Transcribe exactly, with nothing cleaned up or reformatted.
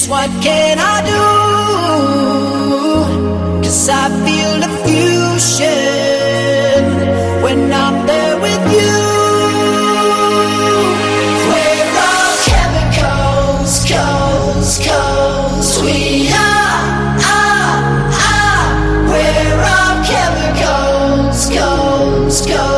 what can I do? 'Cause I feel the fusion when I'm there with you.